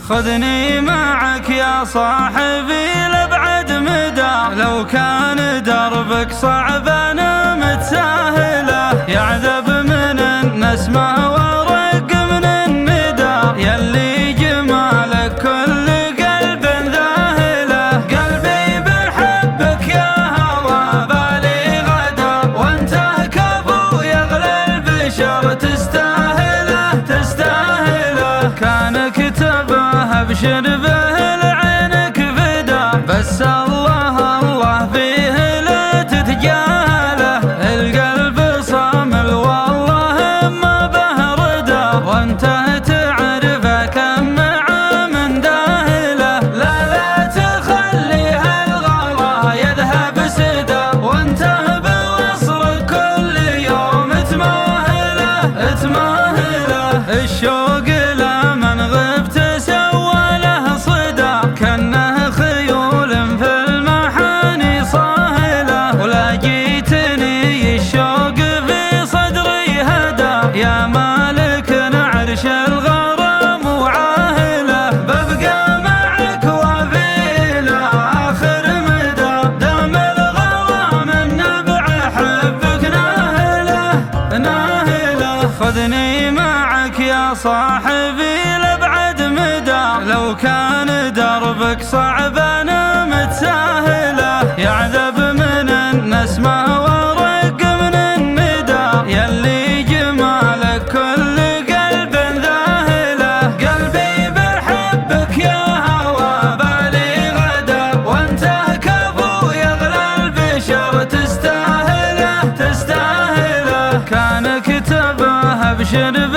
خذني معك يا صاحبي لأبعد مدى، لو كان دربك صعب أنا متساهله. يعذب من النسمة ورق من الندى، يلي جمالك كل قلب ذاهله. قلبي بحبك يا هوى بالي غدا، وانت كفو يغلى البشر تستاهله تستاهله. كان كتبه ابشر به لعينك فدا، بس الله الله فيه لا تتجاهله. القلب صامل والله ما به ردا، وانت تعرفه كم عام داهله. لا لا تخليها الغلا يذهب سدا، وانت بوصل كل يوم تماهله تماهله. الشوق لمن غبت سوى له صدى، كأنه خيول في المحاني صاهله. ولا جيتني الشوق في صدري هدى، يا مالك عرش الغرام وعاهله. ببقى معك وفينا آخر مدى، دام الغوى من نبع حبك ناهله ناهله. خذني معك يا صاحبي لأبعد مدى، لو كان دربك صعب أنا متساهله. يعذب من النسمة ورق من الندى، يلي جمالك كل قلب ذاهله. قلبي بحبك يا هوى بالي غدا، وانت كفو يغلى البشر تستاهله تستاهله. كان كتبه ابشر